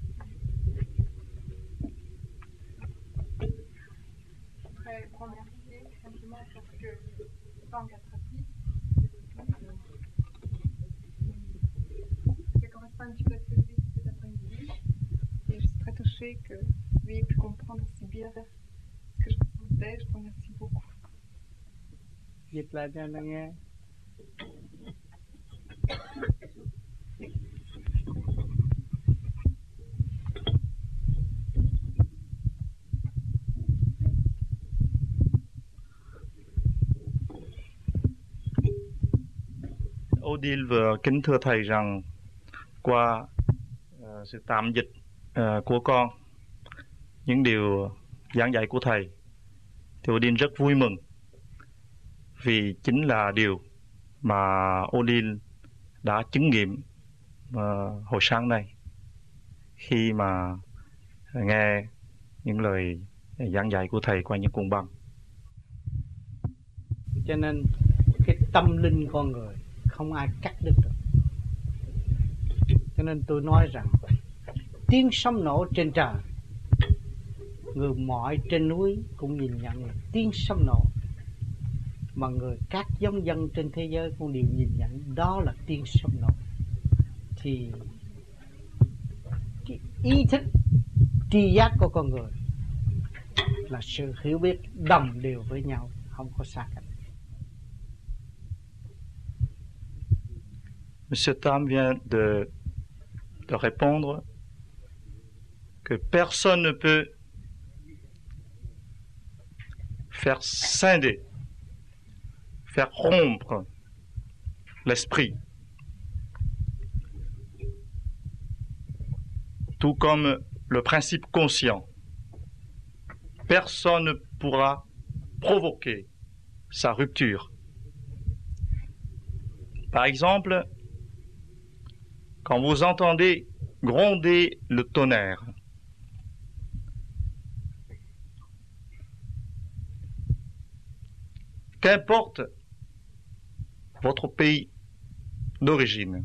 Je voudrais remercier simplement parce que en tant qu'attrapiste, ça correspond un petit peu à ce que j'ai dit cet après-midi. Et je suis très touchée que vous ayez pu comprendre si bien ce que je ressentais. Je vous remercie beaucoup. Dịch lại cho anh nghe. Odile vừa kính thưa thầy rằng qua uh, sự tạm dịch uh, của con những điều giảng dạy của thầy thì Odile rất vui mừng, vì chính là điều mà Odile đã chứng nghiệm uh, hồi sáng nay khi mà nghe những lời giảng dạy của thầy qua những cuộn băng. Cho nên cái tâm linh con người không ai cắt đứt được. Cho nên tôi nói rằng tiếng sấm nổ trên trời, người mọi trên núi cũng nhìn nhận là tiếng sấm nổ, mà người các giống dân trên thế giới cũng đều nhìn nhận đó là tiếng sấm nổ. Thì cái ý thức tri giác của con người là sự hiểu biết đồng đều với nhau, không có xa cách. Cette âme vient de, de répondre que personne ne peut faire scinder, faire rompre l'esprit. Tout comme le principe conscient. Personne ne pourra provoquer sa rupture. Par exemple, quand vous entendez gronder le tonnerre, qu'importe votre pays d'origine,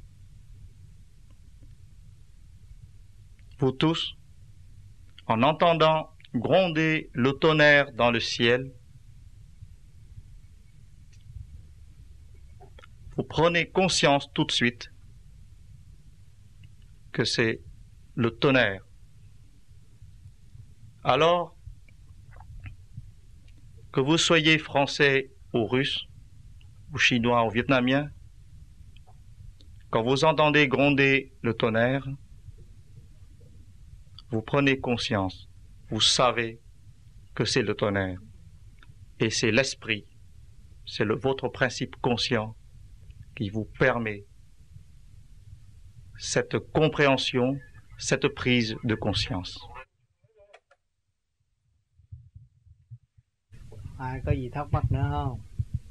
vous tous, en entendant gronder le tonnerre dans le ciel, vous prenez conscience tout de suite que c'est le tonnerre. Alors, que vous soyez français ou russe, ou chinois ou vietnamien, quand vous entendez gronder le tonnerre, vous prenez conscience, vous savez que c'est le tonnerre. Et c'est l'esprit, c'est le, votre principe conscient qui vous permet cette compréhension, cette prise de conscience. Ai có gì thắc mắc nữa không?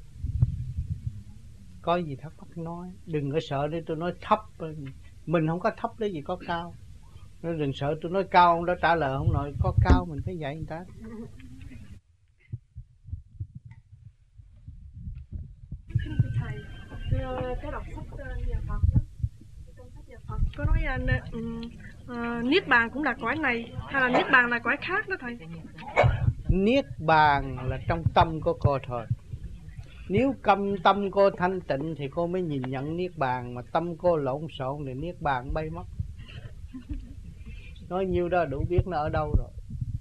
Có gì thắc mắc nói. Đừng có sợ để tôi nói thấp. Mình không có thấp để gì có cao. Nó đừng sợ tôi nói cao, ông đó trả lời không nói có cao, mình phải dạy người ta. Thầy, cái đọc sách nhà Phật đó, trong sách nhà Phật có nói uh, uh, niết bàn cũng là cõi này, hay là niết bàn là cõi khác đó thầy? Niết bàn là trong tâm của cô thôi. Nếu tâm tâm cô thanh tịnh thì cô mới nhìn nhận niết bàn, mà tâm cô lộn xộn thì niết bàn bay mất. Nói nhiêu đó đủ biết nó ở đâu rồi.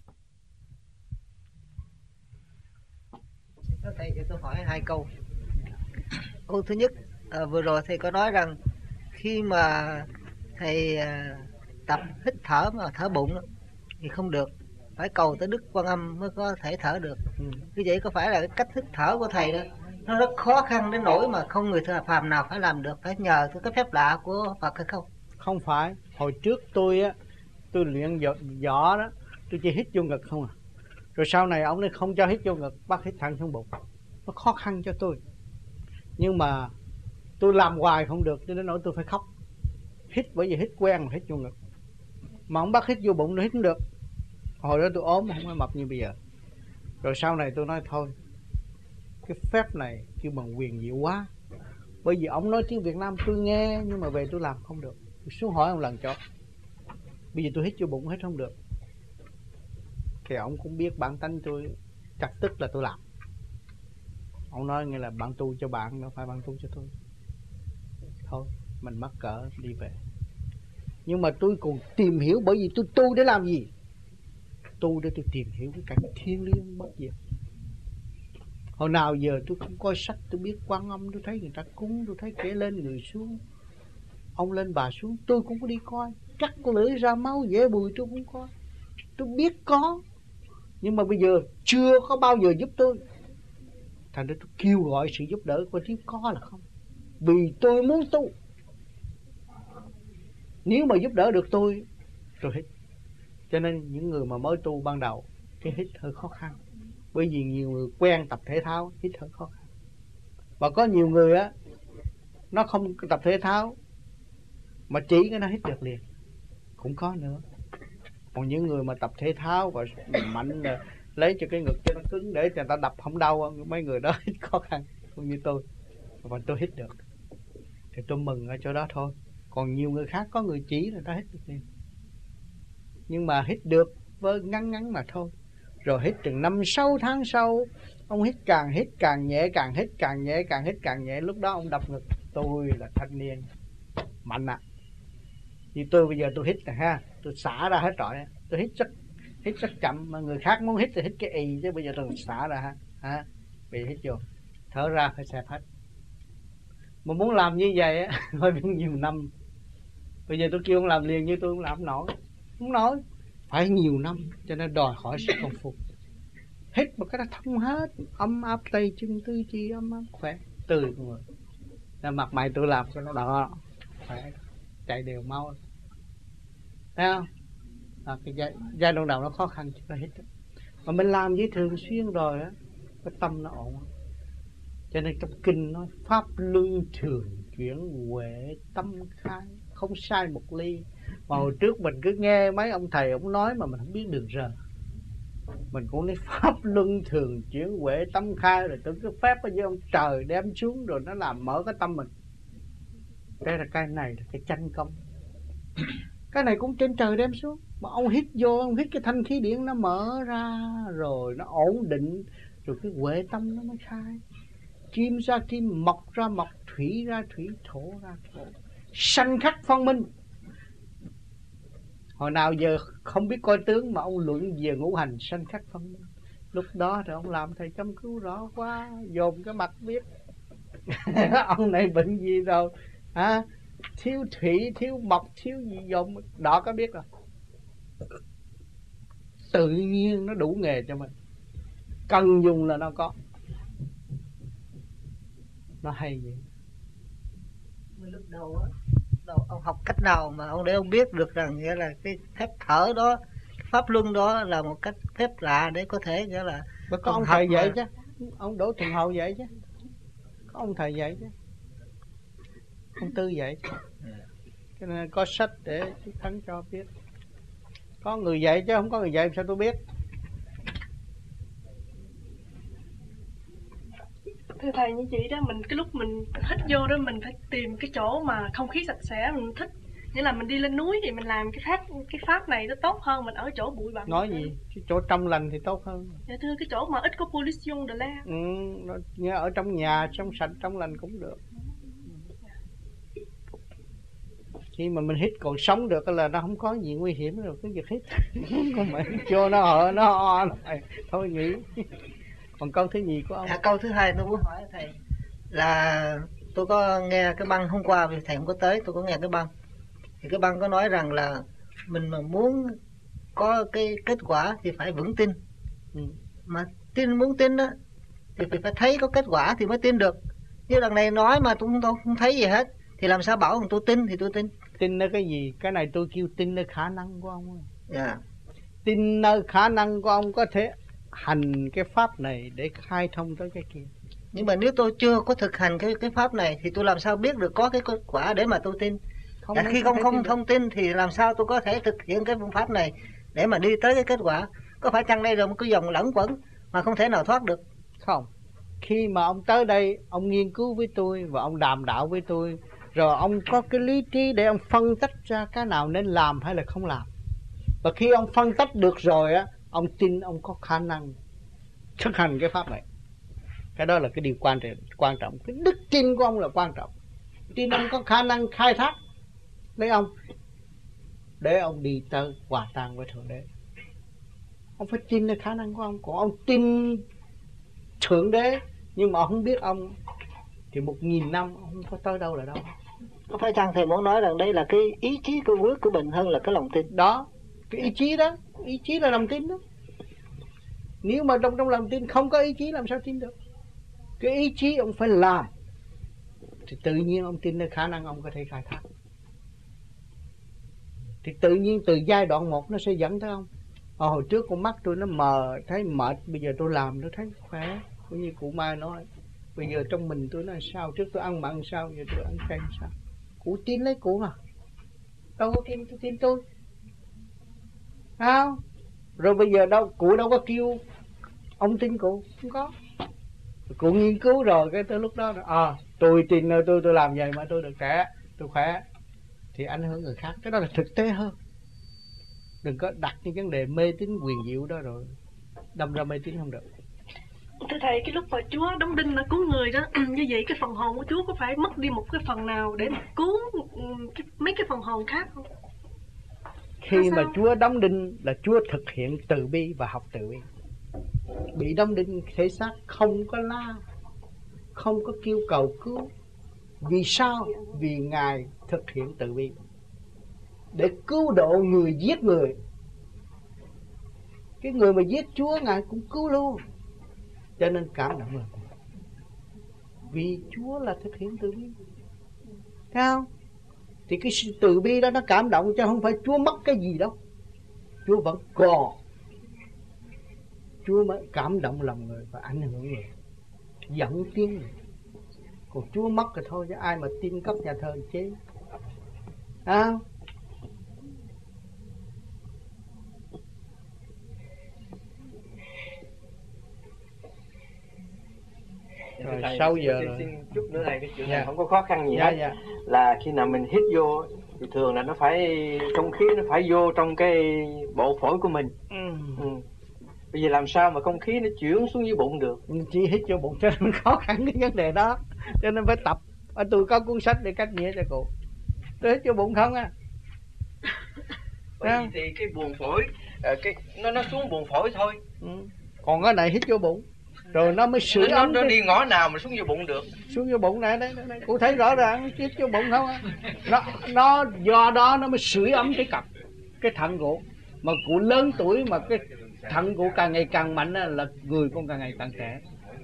Thầy cho tôi hỏi hai câu. Câu thứ nhất, à, vừa rồi thầy có nói rằng khi mà thầy à, tập hít thở mà thở bụng đó, thì không được, phải cầu tới Đức Quan Âm mới có thể thở được. Ừ. Như vậy có phải là cái cách hít thở của thầy đó nó rất khó khăn đến nỗi mà không người phàm nào phải làm được, phải nhờ cái phép lạ của Phật hay không? Không phải. Hồi trước tôi á, tôi luyện võ, võ đó, tôi chỉ hít vô ngực không à. Rồi sau này ông ấy không cho hít vô ngực, bắt hít thẳng xuống bụng. Nó khó khăn cho tôi. Nhưng mà tôi làm hoài không được, cho nên nỗi tôi phải khóc. Hít bởi vì hít quen mà hít vô ngực. Mà ông bắt hít vô bụng nó hít không được. Hồi đó tôi ốm không có mập như bây giờ. Rồi sau này tôi nói thôi, cái phép này kêu bằng quyền diệu quá. Bởi vì ông nói tiếng Việt Nam tôi nghe, nhưng mà về tôi làm không được. Tôi xuống hỏi ông lần cho. Bây giờ tôi hít vô bụng hết không được. Thì ông cũng biết bản tánh tôi chặt tức là tôi làm. Ông nói nghĩa là bạn tu cho bạn, đâu phải bạn tu cho tôi. Thôi mình mắc cỡ đi về. Nhưng mà tôi còn tìm hiểu, bởi vì tôi tu để làm gì? Tu để tôi tìm hiểu cái cảnh thiên liêng bất diệt. Hồi nào giờ tôi không coi sách, tôi biết Quan Âm, tôi thấy người ta cúng, tôi thấy kẻ lên người xuống, ông lên bà xuống, tôi cũng có đi coi. Cắt con lưỡi ra máu dễ bùi tôi cũng coi. Tôi biết có, nhưng mà bây giờ chưa có bao giờ giúp tôi. Thành ra tôi kêu gọi sự giúp đỡ của, chứ có là không. Vì tôi muốn tu. Nếu mà giúp đỡ được tôi, tôi hít. Cho nên những người mà mới tu ban đầu, cái hít hơi khó khăn. Bởi vì nhiều người quen tập thể thao, hít hơi khó khăn. Và có nhiều người á, nó không tập thể thao, mà chỉ cái nó hít được liền. Cũng có nữa. Còn những người mà tập thể thao và mạnh là lấy cho cái ngực cho nó cứng để cho người ta đập không đau, mấy người đó hít khó khăn, không như tôi. Và tôi hít được thì tôi mừng ở chỗ đó thôi. Còn nhiều người khác có người chỉ là ta hít được liền. Nhưng mà hít được với ngắn ngắn mà thôi. Rồi hít chừng năm sáu tháng sau, ông hít càng hít càng nhẹ, càng hít càng nhẹ, càng hít càng nhẹ. Lúc đó ông đập ngực. Tôi là thanh niên mạnh ạ. À. Như tôi bây giờ tôi hít nè ha, tôi xả ra hết rồi. Tôi hít rất hít rất chậm, mà người khác muốn hít thì hít cái ì, chứ bây giờ tôi xả ra ha. ha. Bị hít vô, thở ra phải xẹp hết. Mà muốn làm như vậy á, phải biết nhiều năm. Bây giờ tôi kêu ông làm liền như tôi không làm nổi. Không nổi. Phải nhiều năm, cho nên đòi hỏi sự công phu. Hít một cái nó thông hết, ấm áp tay chân tư chi ấm áp khỏe, tươi người. Nên mặt mày tôi làm cho nó đỏ, khỏe, chạy đều mau. Thấy không? À, cái giai, giai đoạn đầu nó khó khăn chứ nó hít. Mà mình làm với thường xuyên rồi á, cái tâm nó ổn. Cho nên trong kinh nói pháp luân thường chuyển huệ tâm khai, không sai một ly. Mà hồi trước mình cứ nghe mấy ông thầy ông nói mà mình không biết đường rờ. Mình cũng nói pháp luân thường chuyển huệ tâm khai, rồi tưởng cái phép ở dưới ông trời đem xuống rồi nó làm mở cái tâm mình. Đây là cái này là cái chân công. Cái này cũng trên trời đem xuống. Mà ông hít vô, ông hít cái thanh khí điển nó mở ra, rồi nó ổn định, rồi cái huệ tâm nó mới khai. Kim ra kim, mọc ra mọc, thủy ra thủy, thổ ra thổ, sanh khắc phân minh. Hồi nào giờ không biết coi tướng mà ông luận về ngũ hành sanh khắc phân minh. Lúc đó thì ông làm thầy chăm cứu rõ quá, dồn cái mặt biết ông này bệnh gì rồi, à, thiếu thủy, thiếu mộc, thiếu gì dồn đó có biết rồi. Tự nhiên nó đủ nghề cho mình, cần dùng là nó có. Nó hay vậy. Lúc đầu á, đầu ông học cách nào mà ông để ông biết được rằng nghĩa là cái phép thở đó, pháp luân đó là một cách phép lạ để có thể nghĩa là có ông, ông thầy dạy chứ, ông Đỗ Thuần Hậu dạy chứ, có ông thầy dạy chứ, ông Tư dạy chứ. Cho nên có sách để chú Thắng cho biết. Có người dạy chứ không có người dạy sao tôi biết. Thưa thầy, như chị đó, mình cái lúc mình hít vô đó mình phải tìm cái chỗ mà không khí sạch sẽ, mình thích. Nghĩa là mình đi lên núi thì mình làm cái pháp cái pháp này nó tốt hơn mình ở chỗ bụi bặm. Nói gì? Cái chỗ trong lành thì tốt hơn. Dạ thưa, cái chỗ mà ít có pollution de l'air. Ừ, nó nghe ở trong nhà trong sạch trong lành cũng được. Khi mà mình hít còn sống được là nó không có gì nguy hiểm rồi, cứ việc hít. Còn mà cho nó hở nó ho này thôi nghỉ. Còn câu thứ gì của ông? À, câu thứ hai tôi muốn hỏi thầy là tôi có nghe cái băng hôm qua vì thầy không có tới, tôi có nghe cái băng. Thì cái băng có nói rằng là mình mà muốn có cái kết quả thì phải vững tin. Ừ. Mà tin muốn tin đó thì phải thấy có kết quả thì mới tin được. Như đằng này nói mà tôi không, không thấy gì hết thì làm sao bảo tôi tin thì tôi tin. Tin nơi cái gì? Cái này tôi kêu tin nơi khả năng của ông. Yeah. Tin nơi khả năng của ông có thể hành cái pháp này để khai thông tới cái kia. Nhưng mà nếu tôi chưa có thực hành cái cái pháp này thì tôi làm sao biết được có cái kết quả để mà tôi tin? Không, à, khi không không thông tin thì làm sao tôi có thể thực hiện cái phương pháp này để mà đi tới cái kết quả? Có phải chăng đây là một cái dòng lẫn quẩn mà không thể nào thoát được? Không. Khi mà ông tới đây, ông nghiên cứu với tôi và ông đàm đạo với tôi, rồi ông có cái lý trí để ông phân tích ra cái nào nên làm hay là không làm. Và khi ông phân tích được rồi á, ông tin ông có khả năng thực hành cái pháp này. Cái đó là cái điều quan trọng, quan trọng. Cái đức tin của ông là quan trọng. Tin ông có khả năng khai thác lấy ông để ông đi tới hòa tan với Thượng Đế. Ông phải tin cái khả năng của ông. Còn ông tin Thượng Đế nhưng mà ông không biết ông thì một nghìn năm ông không có tới đâu là đâu. Có phải chăng thầy muốn nói rằng đây là cái ý chí của quyết của mình hơn là cái lòng tin? Đó, cái ý chí đó, ý chí là lòng tin đó. Nếu mà trong trong lòng tin không có ý chí làm sao tin được? Cái ý chí ông phải làm thì tự nhiên ông tin nơi khả năng ông có thể khai thác. Thì tự nhiên từ giai đoạn một nó sẽ dẫn tới ông. Ở hồi trước con mắt tôi nó mờ, thấy mệt, bây giờ tôi làm tôi thấy khỏe. Cũng như cụ Mai nói, bây giờ trong mình tôi nói sao, trước tôi ăn mặn sao, giờ tôi ăn cay sao. Cụ tin lấy cụ à? Đâu có tin, tôi tin tôi. Sao? Rồi bây giờ đâu, cụ đâu có kêu ông tin cụ, không có. Cụ nghiên cứu rồi, cái tới lúc đó, à, tôi tin tôi tôi làm vậy mà tôi được trẻ, tôi khỏe. Thì ảnh hưởng người khác, cái đó là thực tế hơn. Đừng có đặt những vấn đề mê tín quyền diệu đó rồi đâm ra mê tín không được. Thưa thầy, cái lúc mà Chúa đóng đinh ở cứu người đó, như vậy cái phần hồn của Chúa có phải mất đi một cái phần nào để mà cứu cái, mấy cái phần hồn khác không? Khi mà Chúa đóng đinh là Chúa thực hiện từ bi và học từ bi. Bị đóng đinh thể xác không có la, không có kêu cầu cứu. Vì sao? Vì Ngài thực hiện từ bi để cứu độ người giết người. Cái người mà giết Chúa Ngài cũng cứu luôn. Cho nên cảm động rồi. Vì Chúa là thực hiện từ bi. Thấy không? Thì cái sự từ bi đó nó cảm động, chứ không phải Chúa mất cái gì đâu. Chúa vẫn còn. Chúa mới cảm động lòng người và ảnh hưởng người. dẫn tiếng. Còn Chúa mất rồi thôi chứ ai mà tin cất nhà thờ chế. À, rồi sáu giờ rồi. Xin chút nữa này, cái chuyện dạ. này không có khó khăn gì dạ, hết. dạ. Là khi nào mình hít vô thì thường là nó phải không khí nó phải vô trong cái bộ phổi của mình. Ừ. Ừ. Bây giờ làm sao mà không khí nó chuyển xuống dưới bụng được? Chỉ hít vô bụng cho nên khó khăn cái vấn đề đó. Cho nên phải tập. Ở tôi có cuốn sách để cách nghĩa cho cụ. Tôi hít vô bụng không á. Bởi vì thì cái buồng phổi cái nó nó xuống buồng phổi thôi. Ừ. Còn cái này hít vô bụng rồi nó mới sưởi nó, ấm. Nó đi ngõ nào mà xuống vô bụng được? Xuống vô bụng này đấy, đấy. Cụ thấy rõ ràng hít vô bụng không á. Nó nó do đó nó mới sưởi ấm cái cặp cái thận cụ. Mà cụ lớn tuổi mà cái thận cụ càng ngày càng mạnh là người con càng ngày càng trẻ.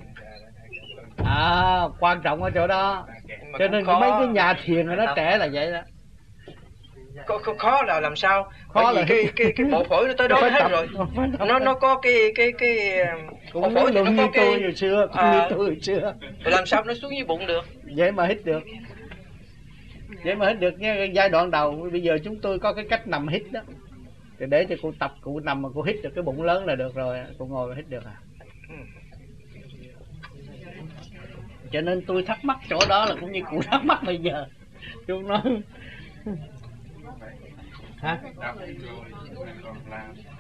À, quan trọng ở chỗ đó. Cho nên có... mấy cái nhà thiền nó trẻ là vậy đó. Khó, khó, khó là làm sao? Khó Bởi vì là... cái cái cái bộ phổi nó tới đó hết tập, rồi. Nó nó có cái cái cái bộ phổi thì nó có cái tôi hồi xưa, cũng à, như tôi hồi xưa. Rồi làm sao nó xuống dưới bụng được? Vậy mà hít được. Vậy mà hít được nha, giai đoạn đầu bây giờ chúng tôi có cái cách nằm hít đó. Thì để cho cô tập cụ nằm mà cô hít được cái bụng lớn là được rồi, cô ngồi mà hít được à. Cho nên tôi thắc mắc chỗ đó là cũng như cụ thắc mắc bây giờ. Chúng nói hả?